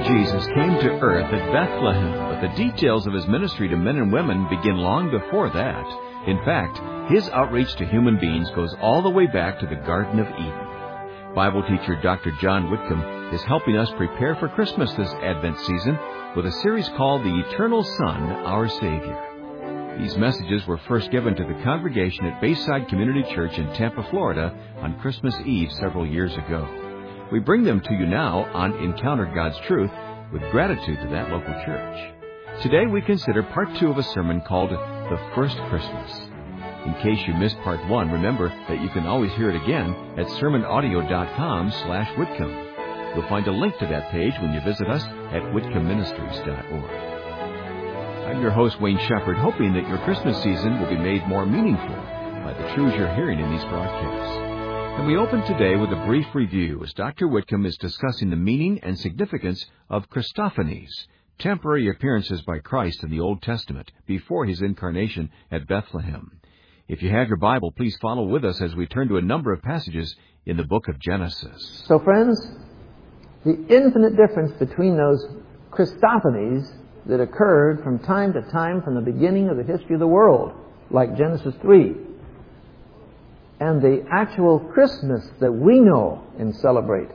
Jesus came to earth at Bethlehem, but the details of his ministry to men and women begin long before that. In fact, his outreach to human beings goes all the way back to the Garden of Eden. Bible teacher Dr. John Whitcomb is helping us prepare for Christmas this Advent season with a series called The Eternal Son, Our Savior. These messages were first given to the congregation at Bayside Community Church in Tampa, Florida on Christmas Eve several years ago. We bring them to you now on Encounter God's Truth with gratitude to that local church. Today we consider part 2 of a sermon called The First Christmas. In case you missed part 1, remember that you can always hear it again at sermonaudio.com/Whitcomb. You'll find a link to that page when you visit us at whitcombministries.org. I'm your host, Wayne Shepherd, hoping that your Christmas season will be made more meaningful by the truths you're hearing in these broadcasts. And we open today with a brief review as Dr. Whitcomb is discussing the meaning and significance of Christophanies, temporary appearances by Christ in the Old Testament before his incarnation at Bethlehem. If you have your Bible, please follow with us as we turn to a number of passages in the book of Genesis. So, friends, the infinite difference between those Christophanies that occurred from time to time from the beginning of the history of the world, like Genesis 3, and the actual Christmas that we know and celebrate,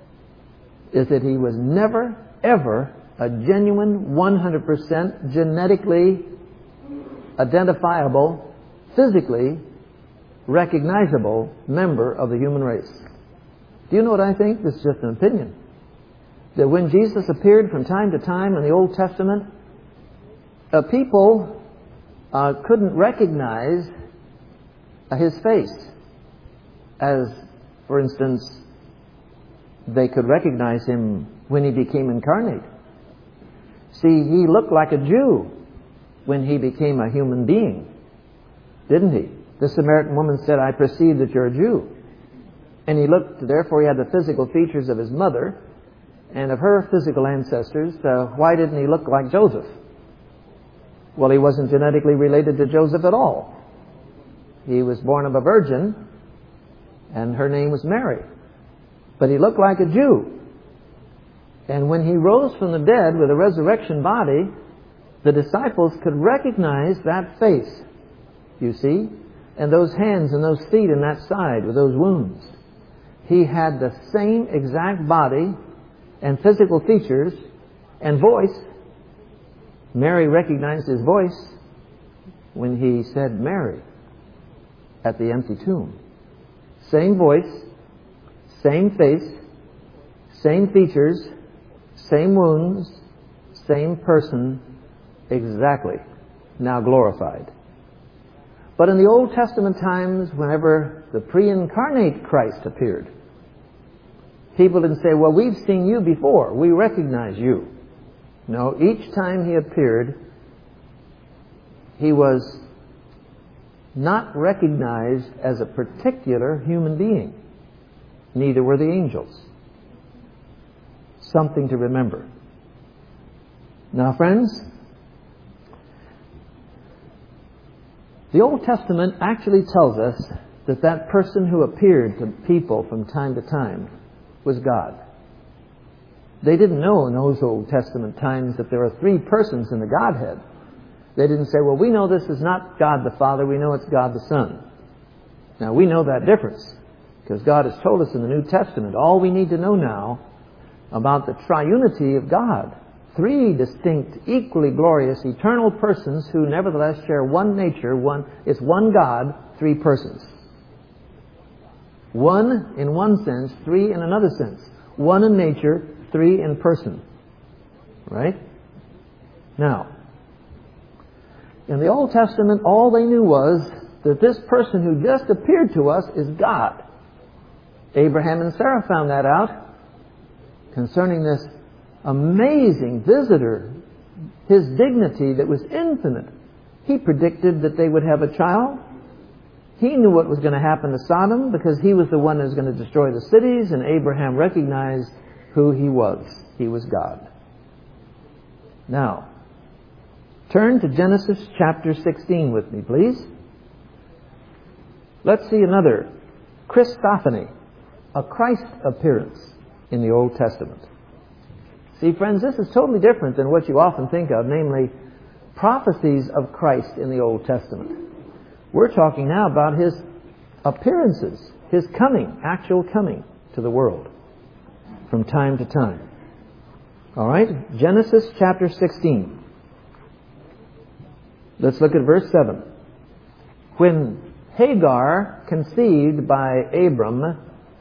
is that he was never, ever a genuine, 100% genetically identifiable, physically recognizable member of the human race. Do you know what I think? This is just an opinion. That when Jesus appeared from time to time in the Old Testament, people couldn't recognize his face. As, for instance, they could recognize him when he became incarnate. See, he looked like a Jew when he became a human being, didn't he? The Samaritan woman said, "I perceive that you're a Jew." And he looked, therefore he had the physical features of his mother and of her physical ancestors. Why didn't he look like Joseph? Well, he wasn't genetically related to Joseph at all. He was born of a virgin, and her name was Mary. But he looked like a Jew. And when he rose from the dead with a resurrection body, the disciples could recognize that face, you see, and those hands and those feet and that side with those wounds. He had the same exact body and physical features and voice. Mary recognized his voice when he said Mary at the empty tomb. Same voice, same face, same features, same wounds, same person, exactly, now glorified. But in the Old Testament times, whenever the pre-incarnate Christ appeared, people didn't say, "Well, we've seen you before, we recognize you." No, each time he appeared, he was not recognized as a particular human being. Neither were the angels. Something to remember. Now, friends, the Old Testament actually tells us that that person who appeared to people from time to time was God. They didn't know in those Old Testament times that there are 3 persons in the Godhead. They didn't say, "Well, we know this is not God the Father, we know it's God the Son." Now, we know that difference because God has told us in the New Testament all we need to know now about the triunity of God. 3 distinct, equally glorious, eternal persons who nevertheless share one nature. It's one God, 3 persons. One in one sense, 3 in another sense. One in nature, 3 in person. Right? Now, in the Old Testament, all they knew was that this person who just appeared to us is God. Abraham and Sarah found that out concerning this amazing visitor, his dignity that was infinite. He predicted that they would have a child. He knew what was going to happen to Sodom because he was the one that was going to destroy the cities, and Abraham recognized who he was. He was God. Now, turn to Genesis chapter 16 with me, please. Let's see another Christophany, a Christ appearance in the Old Testament. See, friends, this is totally different than what you often think of, namely prophecies of Christ in the Old Testament. We're talking now about His appearances, His coming, actual coming to the world from time to time. All right? Genesis chapter 16. Let's look at verse 7. When Hagar conceived by Abram,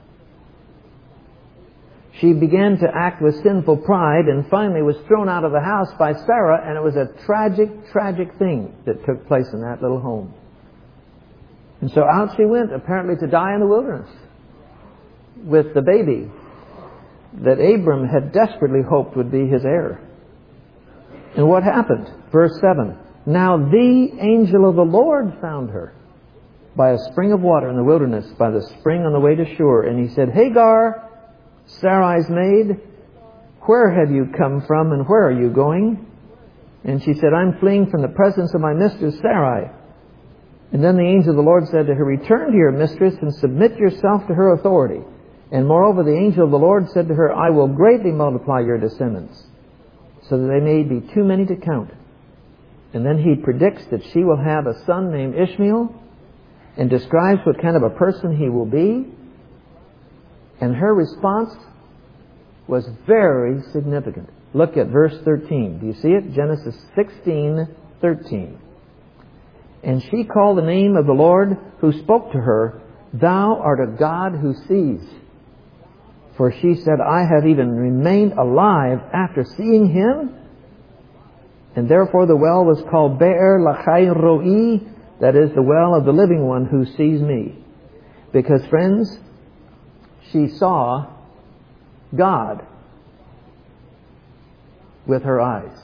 she began to act with sinful pride and finally was thrown out of the house by Sarah, and it was a tragic, tragic thing that took place in that little home. And so out she went, apparently to die in the wilderness with the baby that Abram had desperately hoped would be his heir. And what happened? Verse 7. Now the angel of the Lord found her by a spring of water in the wilderness, by the spring on the way to Shur. And he said, Hagar, Sarai's maid, where have you come from and where are you going? And she said, I'm fleeing from the presence of my mistress Sarai. And then the angel of the Lord said to her, return to your mistress and submit yourself to her authority. And moreover, the angel of the Lord said to her, I will greatly multiply your descendants, so that they may be too many to count. And then he predicts that she will have a son named Ishmael, and describes what kind of a person he will be. And her response was very significant. Look at verse 13. Do you see it? Genesis 16:13. And she called the name of the Lord who spoke to her, Thou art a God who sees. For she said, I have even remained alive after seeing him. And therefore the well was called Be'er Lachai Roi, that is, the well of the living one who sees me. Because, friends, she saw God with her eyes.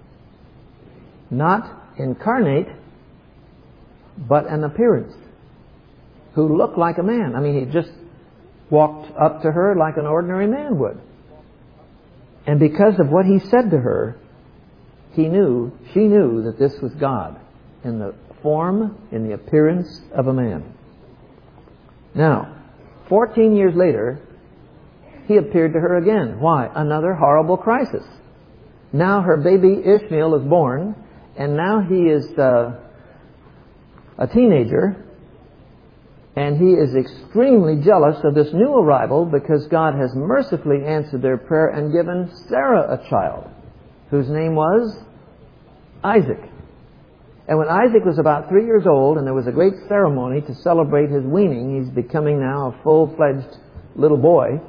Not incarnate, but an appearance, who looked like a man. I mean, he just walked up to her like an ordinary man would. And because of what he said to her, she knew that this was God in the form, in the appearance of a man. Now, 14 years later, he appeared to her again. Why? Another horrible crisis. Now her baby Ishmael is born, and now he is a teenager, and he is extremely jealous of this new arrival because God has mercifully answered their prayer and given Sarah a child, whose name was Isaac. And when Isaac was about 3 years old, and there was a great ceremony to celebrate his weaning, he's becoming now a full-fledged little boy,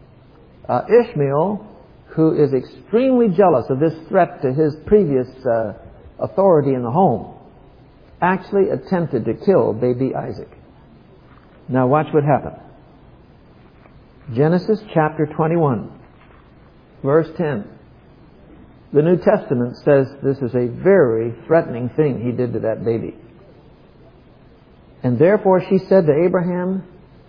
Ishmael, who is extremely jealous of this threat to his previous authority in the home, actually attempted to kill baby Isaac. Now watch what happened. Genesis chapter 21, verse 10. The New Testament says this is a very threatening thing he did to that baby. And therefore she said to Abraham,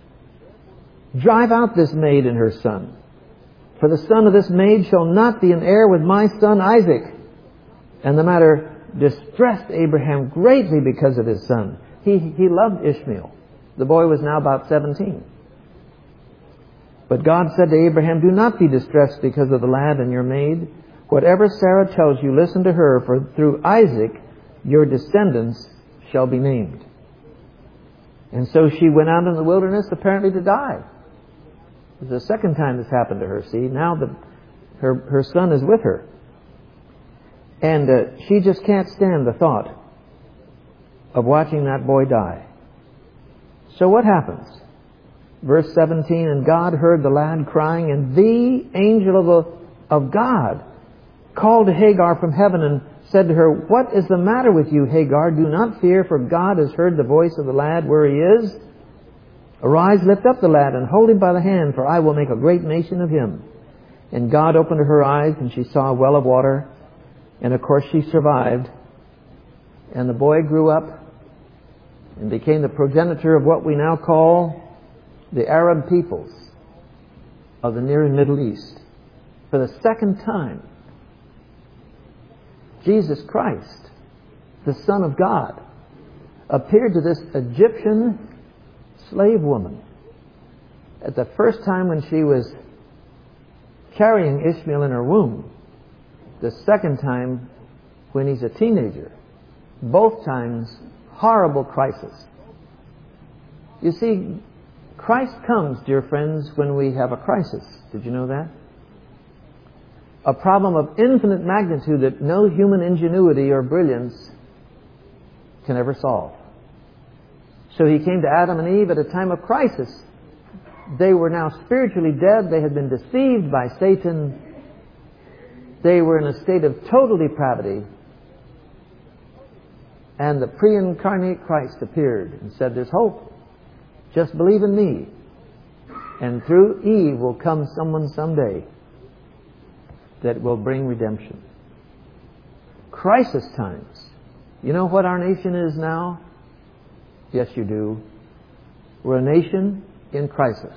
Drive out this maid and her son, for the son of this maid shall not be an heir with my son Isaac. And the matter distressed Abraham greatly because of his son. He loved Ishmael. The boy was now about 17. But God said to Abraham, Do not be distressed because of the lad and your maid. Whatever Sarah tells you, listen to her, for through Isaac your descendants shall be named. And so she went out in the wilderness apparently to die. It's the second time this happened to her. See, now her son is with her. And she just can't stand the thought of watching that boy die. So what happens? Verse 17, And God heard the lad crying, and the angel of God called to Hagar from heaven and said to her, What is the matter with you, Hagar? Do not fear, for God has heard the voice of the lad where he is. Arise, lift up the lad, and hold him by the hand, for I will make a great nation of him. And God opened her eyes, and she saw a well of water. And of course she survived. And the boy grew up and became the progenitor of what we now call the Arab peoples of the Near and Middle East. For the second time, Jesus Christ, the Son of God, appeared to this Egyptian slave woman. At the first time when she was carrying Ishmael in her womb. The second time when he's a teenager. Both times, horrible crisis. You see, Christ comes, dear friends, when we have a crisis. Did you know that? A problem of infinite magnitude that no human ingenuity or brilliance can ever solve. So he came to Adam and Eve at a time of crisis. They were now spiritually dead. They had been deceived by Satan. They were in a state of total depravity. And the pre-incarnate Christ appeared and said, there's hope. Just believe in me. And through Eve will come someone someday that will bring redemption. Crisis times. You know what our nation is now? Yes, you do. We're a nation in crisis.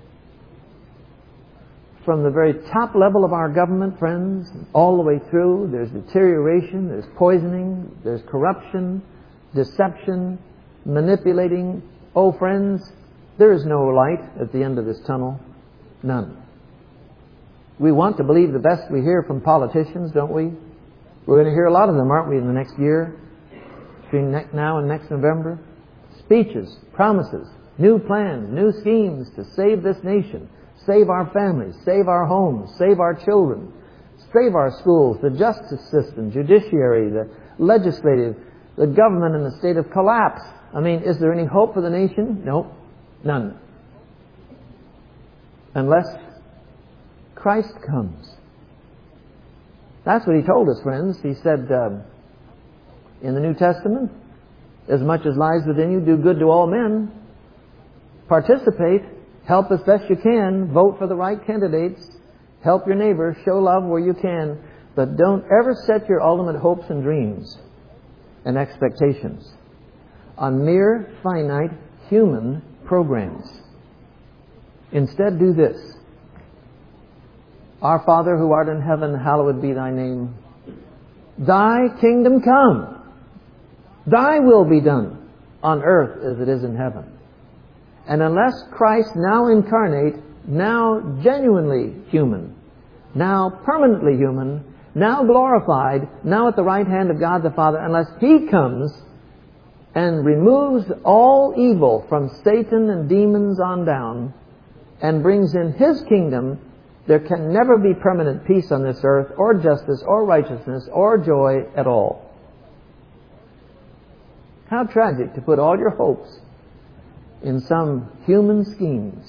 From the very top level of our government, friends, all the way through, there's deterioration, there's poisoning, there's corruption, deception, manipulating. Oh, friends, there is no light at the end of this tunnel. None. We want to believe the best we hear from politicians, don't we? We're going to hear a lot of them, aren't we, in the next year? Between now and next November. Speeches, promises, new plans, new schemes to save this nation, save our families, save our homes, save our children, save our schools, the justice system, judiciary, the legislative, the government in a state of collapse. I mean, is there any hope for the nation? No, none. Unless Christ comes. That's what he told us, friends. He said in the New Testament, as much as lies within you, do good to all men. Participate. Help as best you can. Vote for the right candidates. Help your neighbor. Show love where you can. But don't ever set your ultimate hopes and dreams and expectations on mere finite human programs. Instead, do this. Our Father who art in heaven, hallowed be thy name. Thy kingdom come. Thy will be done on earth as it is in heaven. And unless Christ, now incarnate, now genuinely human, now permanently human, now glorified, now at the right hand of God the Father, unless He comes and removes all evil from Satan and demons on down and brings in His kingdom, there can never be permanent peace on this earth, or justice, or righteousness, or joy at all. How tragic to put all your hopes in some human schemes.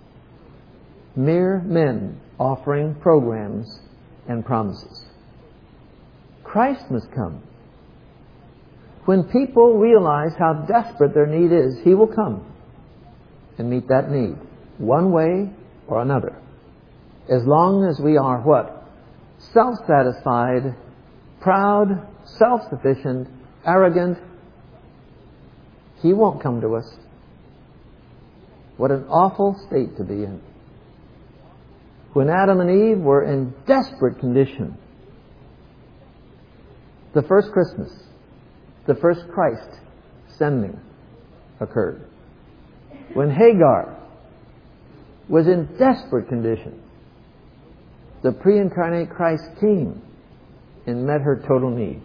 Mere men offering programs and promises. Christ must come. When people realize how desperate their need is, He will come and meet that need, one way or another. As long as we are what? Self-satisfied, proud, self-sufficient, arrogant, He won't come to us. What an awful state to be in. When Adam and Eve were in desperate condition, the first Christmas, the first Christ sending occurred. When Hagar was in desperate condition, the pre-incarnate Christ came and met her total need.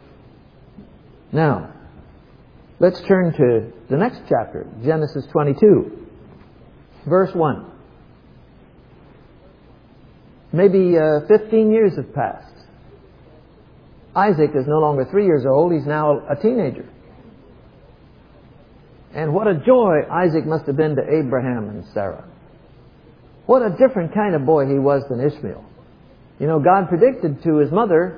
Now, let's turn to the next chapter, Genesis 22, verse 1. Maybe 15 years have passed. Isaac is no longer 3 years old. He's now a teenager. And what a joy Isaac must have been to Abraham and Sarah. What a different kind of boy he was than Ishmael. You know, God predicted to his mother,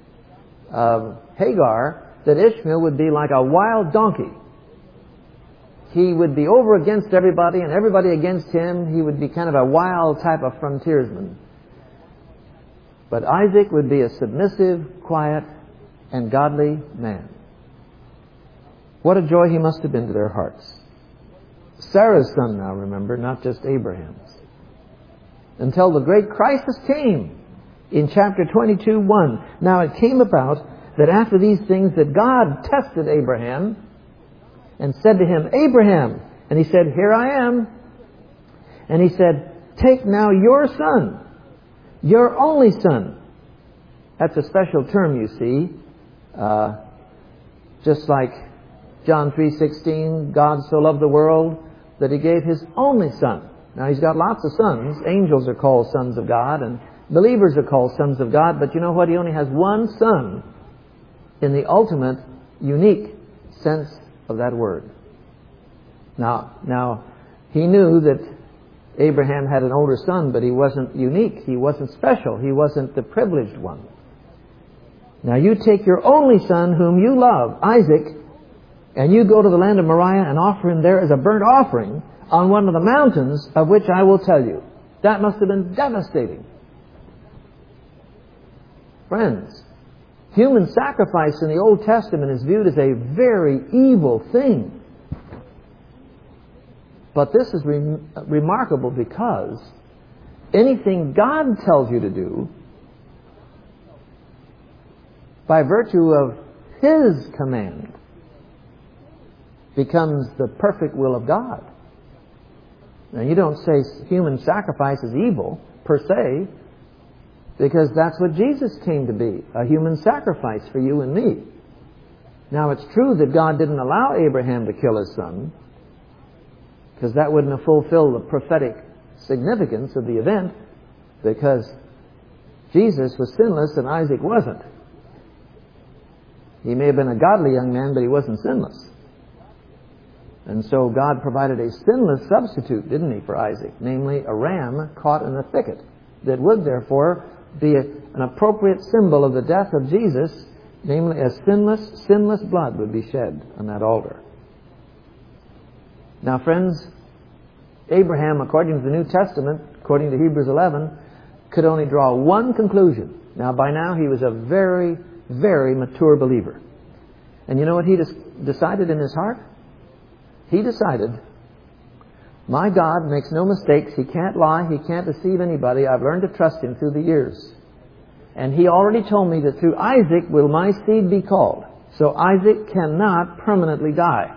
Hagar, that Ishmael would be like a wild donkey. He would be over against everybody and everybody against him. He would be kind of a wild type of frontiersman. But Isaac would be a submissive, quiet, and godly man. What a joy he must have been to their hearts. Sarah's son now, remember, not just Abraham's. Until the great crisis came in chapter 22:1. Now it came about that after these things that God tested Abraham and said to him, Abraham, and he said, here I am. And he said, take now your son, Your only son. That's a special term, you see. Just like John 3:16, God so loved the world that He gave His only Son. Now, He's got lots of sons. Angels are called sons of God, and believers are called sons of God. But you know what? He only has one Son in the ultimate, unique sense of that word. Now, He knew that Abraham had an older son, but he wasn't unique. He wasn't special. He wasn't the privileged one. Now you take your only son whom you love, Isaac, and you go to the land of Moriah and offer him there as a burnt offering on one of the mountains of which I will tell you. That must have been devastating. Friends, human sacrifice in the Old Testament is viewed as a very evil thing. But this is remarkable because anything God tells you to do, by virtue of His command, becomes the perfect will of God. Now, you don't say human sacrifice is evil, per se, because that's what Jesus came to be, a human sacrifice for you and me. Now, it's true that God didn't allow Abraham to kill his son, because that wouldn't have fulfilled the prophetic significance of the event, because Jesus was sinless and Isaac wasn't. He may have been a godly young man, but he wasn't sinless. And so God provided a sinless substitute, didn't He, for Isaac, namely a ram caught in a thicket, that would therefore be an appropriate symbol of the death of Jesus, namely a sinless blood would be shed on that altar. Now, friends, Abraham, according to the New Testament, according to Hebrews 11, could only draw one conclusion. Now, by now, he was a very, very mature believer. And you know what he decided in his heart? He decided, my God makes no mistakes. He can't lie. He can't deceive anybody. I've learned to trust Him through the years. And He already told me that through Isaac will my seed be called. So Isaac cannot permanently die.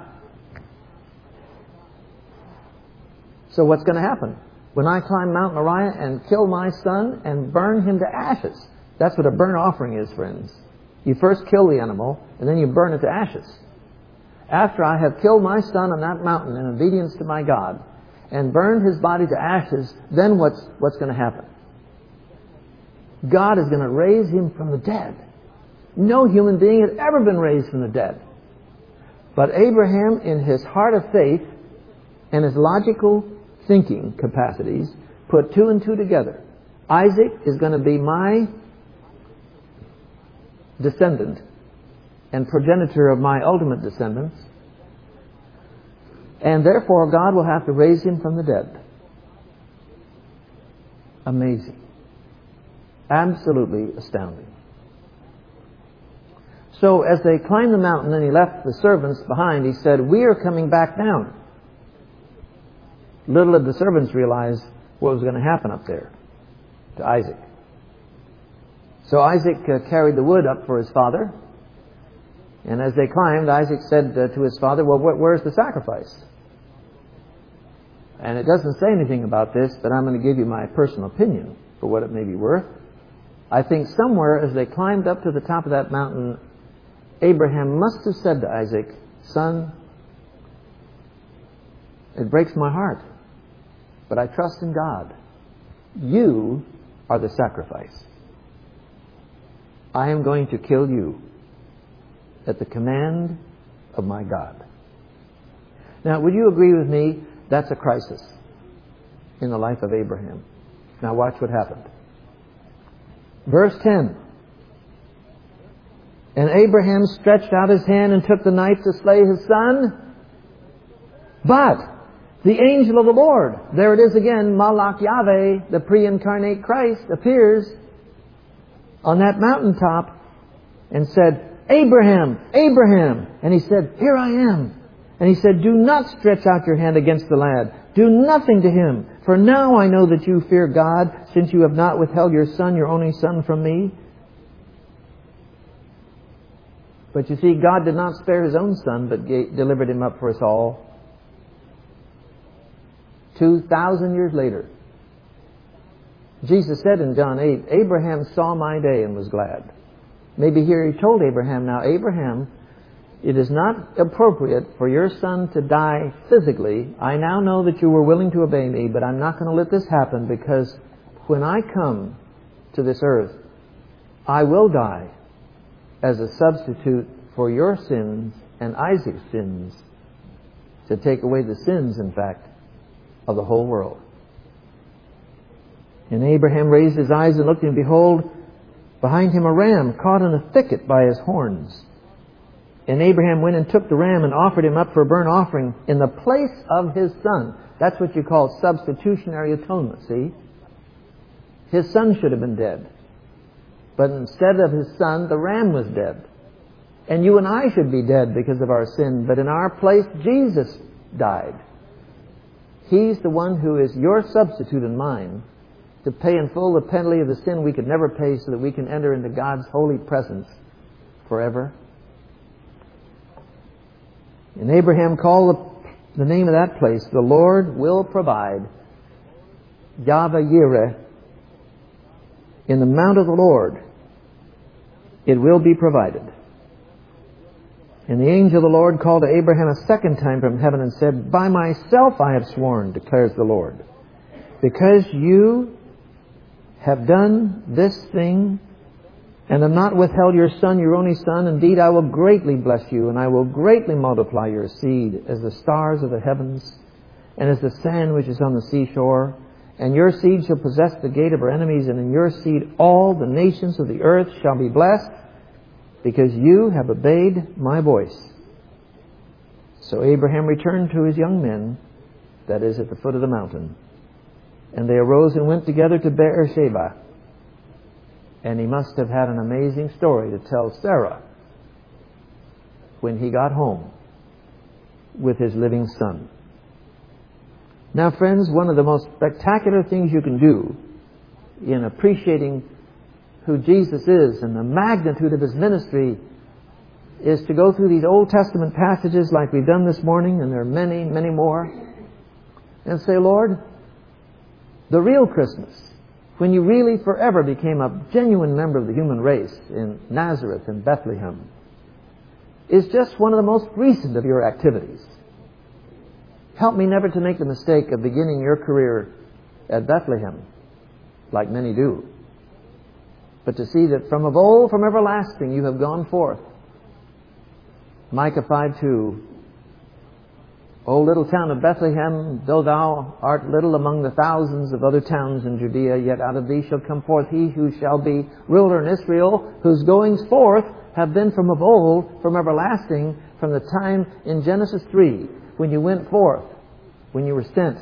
So what's going to happen? When I climb Mount Moriah and kill my son and burn him to ashes. That's what a burnt offering is, friends. You first kill the animal, and then you burn it to ashes. After I have killed my son on that mountain in obedience to my God, and burned his body to ashes, then what's going to happen? God is going to raise him from the dead. No human being had ever been raised from the dead. But Abraham, in his heart of faith and his logical thinking capacities, put two and two together. Isaac is going to be my descendant and progenitor of my ultimate descendants, and therefore God will have to raise him from the dead. Amazing. Absolutely astounding. So as they climbed the mountain and he left the servants behind, he said, we are coming back down. Little did the servants realize what was going to happen up there to Isaac. So Isaac carried the wood up for his father. And as they climbed, Isaac said to his father, well, where's the sacrifice? And it doesn't say anything about this, but I'm going to give you my personal opinion for what it may be worth. I think somewhere as they climbed up to the top of that mountain, Abraham must have said to Isaac, son, it breaks my heart, but I trust in God. You are the sacrifice. I am going to kill you at the command of my God. Now, would you agree with me that's a crisis in the life of Abraham? Now watch what happened. Verse 10. And Abraham stretched out his hand and took the knife to slay his son. But the angel of the Lord, there it is again, Malach Yahweh, the pre-incarnate Christ, appears on that mountaintop and said, Abraham, Abraham. And he said, here I am. And he said, do not stretch out your hand against the lad. Do nothing to him. For now I know that you fear God, since you have not withheld your son, your only son, from me. But you see, God did not spare His own son, but delivered him up for us all. 2,000 years later. Jesus said in John 8, Abraham saw my day and was glad. Maybe here he told Abraham, now Abraham, it is not appropriate for your son to die physically. I now know that you were willing to obey me, but I'm not going to let this happen, because when I come to this earth, I will die as a substitute for your sins and Isaac's sins, to take away the sins, in fact, of the whole world. And Abraham raised his eyes and looked, and behold, behind him a ram caught in a thicket by his horns. And Abraham went and took the ram and offered him up for a burnt offering in the place of his son. That's what you call substitutionary atonement, see? His son should have been dead. But instead of his son, the ram was dead. And you and I should be dead because of our sin. But in our place, Jesus died. He's the one who is your substitute and mine, to pay in full the penalty of the sin we could never pay, so that we can enter into God's holy presence forever. And Abraham called the name of that place, the Lord will provide. Yahweh Yireh. In the mount of the Lord, it will be provided. And the angel of the Lord called to Abraham a second time from heaven and said, by myself I have sworn, declares the Lord, because you have done this thing and have not withheld your son, your only son, indeed I will greatly bless you, and I will greatly multiply your seed as the stars of the heavens and as the sand which is on the seashore. And your seed shall possess the gate of her enemies, and in your seed all the nations of the earth shall be blessed, because you have obeyed my voice. So Abraham returned to his young men, that is, at the foot of the mountain. And they arose and went together to Beersheba. And he must have had an amazing story to tell Sarah when he got home with his living son. Now, friends, one of the most spectacular things you can do in appreciating who Jesus is and the magnitude of his ministry is to go through these Old Testament passages like we've done this morning, and there are many, many more, and say, Lord, the real Christmas, when you really forever became a genuine member of the human race in Nazareth and Bethlehem, is just one of the most recent of your activities. Help me never to make the mistake of beginning your career at Bethlehem, like many do, but to see that from of old, from everlasting, you have gone forth. Micah 5:2. O little town of Bethlehem, though thou art little among the thousands of other towns in Judea, yet out of thee shall come forth he who shall be ruler in Israel, whose goings forth have been from of old, from everlasting, from the time in Genesis 3, when you went forth, when you were sent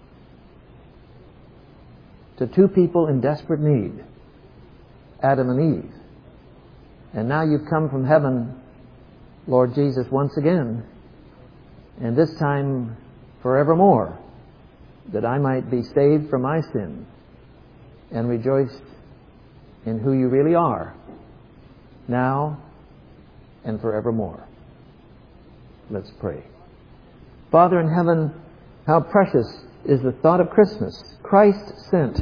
to two people in desperate need, Adam and Eve. And now you've come from heaven, Lord Jesus, once again, and this time forevermore, that I might be saved from my sin and rejoice in who you really are, now and forevermore. Let's pray. Father in heaven, how precious is the thought of Christmas, Christ sent.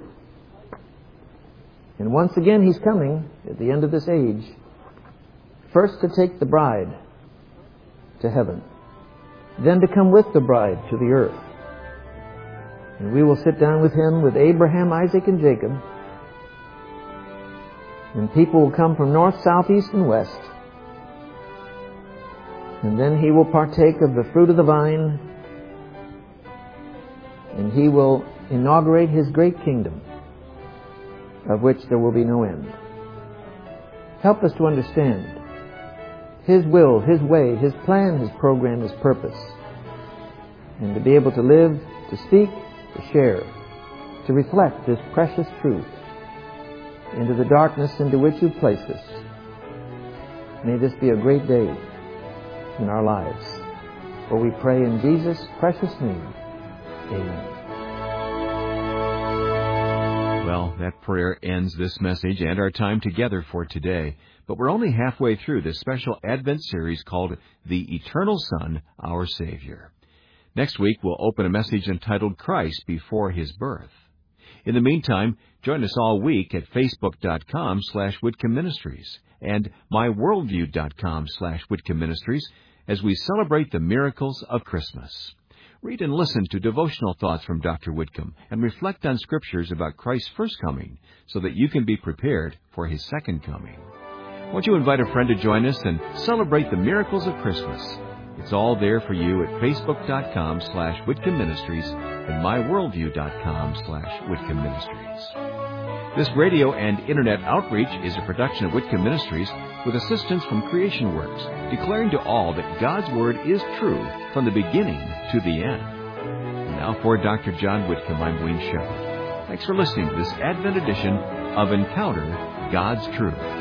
And once again He's coming at the end of this age, first to take the bride to heaven, then to come with the bride to the earth. And we will sit down with Him, with Abraham, Isaac, and Jacob. And people will come from north, south, east, and west. And then He will partake of the fruit of the vine, and He will inaugurate His great kingdom, of which there will be no end. Help us to understand His will, His way, His plan, His program, His purpose, and to be able to live, to speak, to share, to reflect this precious truth into the darkness into which You've placed us. May this be a great day in our lives. For we pray in Jesus' precious name. Amen. Well, that prayer ends this message and our time together for today. But we're only halfway through this special Advent series called The Eternal Son, Our Savior. Next week, we'll open a message entitled Christ Before His Birth. In the meantime, join us all week at facebook.com/Whitcomb Ministries and myworldview.com/Whitcomb Ministries as we celebrate the miracles of Christmas. Read and listen to devotional thoughts from Dr. Whitcomb and reflect on scriptures about Christ's first coming so that you can be prepared for His second coming. Won't you invite a friend to join us and celebrate the miracles of Christmas? It's all there for you at facebook.com/Whitcomb Ministries and myworldview.com/Whitcomb Ministries. This radio and internet outreach is a production of Whitcomb Ministries with assistance from Creation Works, declaring to all that God's Word is true from the beginning to the end. And now for Dr. John Whitcomb, I'm Wayne Shepherd. Thanks for listening to this Advent edition of Encounter God's Truth.